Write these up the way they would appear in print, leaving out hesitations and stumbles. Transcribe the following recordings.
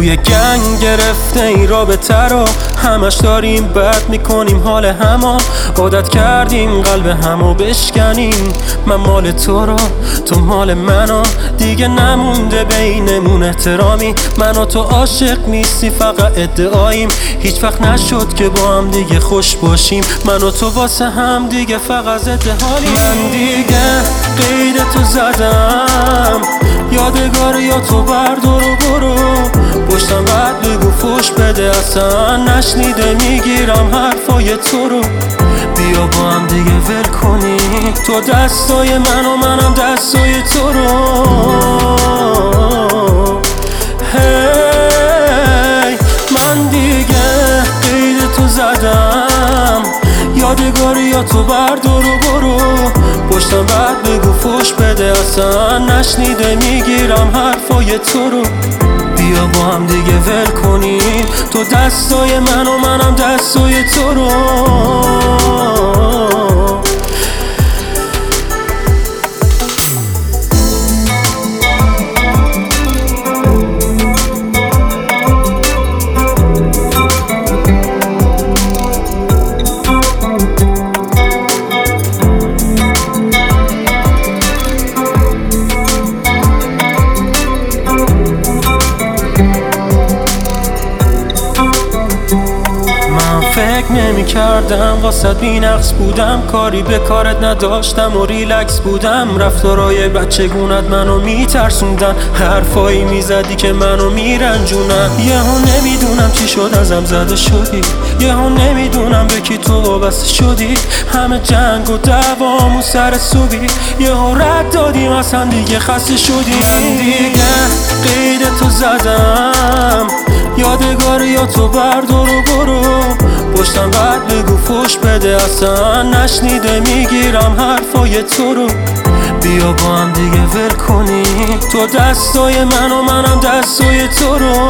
توی گنگ گرفته این رابطه رو، همش داریم بد میکنیم حال همو، عادت کردیم قلب همو بشکنیم. من مال تو رو، تو مال منو، دیگه نمونده بینمون احترامی. من و تو عاشق نیستی، فقط ادعاییم. هیچ وقت نشد که با هم دیگه خوش باشیم. من و تو واسه هم دیگه فقط ضد حالیم. من دیگه قید تو زدم، یادگار یا تو بردار و برو. پشتم بعد بگو فوش بده، اصلا نشنیده میگیرم حرفای تو رو. بیا با هم دیگه ول کنیم، تو دستای من و منم دستای تو رو. هی من دیگه قید تو زدم، یادگاری یا تو بردار و برو. پشتم بعد بگو فوش بده، اصلا نشنیده میگیرم حرفای تو رو. بیا با هم دیگه ول کنیم، تو دستای من و منم دستای تو رو. فکر نمی کردم واسه بی نقص بودم، کاری به کارت نداشتم و ریلکس بودم. رفتارای بچگونت منو میترسوندن، حرفایی میزدی که منو میرنجونن. یهو نمیدونم چی شد ازم زده شدی، یهو نمیدونم به کی تو وابسته شدی. همه جنگ و دوامون سر صبحی، یهو رد دادیم اصلا دیگه خسته شدی. من دیگه قید تو زدم، یادگاری یا تو بردار و برو. پشتم بعد بگو فوش بده، اصلا نشنیده میگیرم حرفای تو رو. بیا با هم دیگه ول کنیم، تو دستای من و منم دستای تو رو.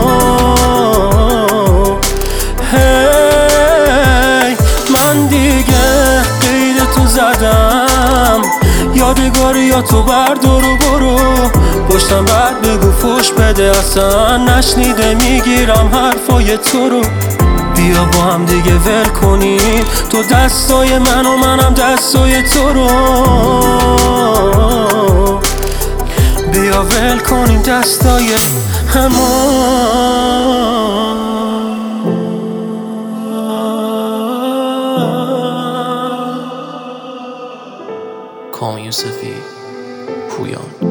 هی من دیگه قید تو زدم، یادگاری یا تو بردار و برو. پشتم بعد بگو فوش بده، اصلا نشنیده میگیرم حرفای تو رو. بیا با هم دیگه ول کنیم، تو دستای من و منم دستای تو رو. بیا ول کنیم دستای همو. کامیون سفید پویان.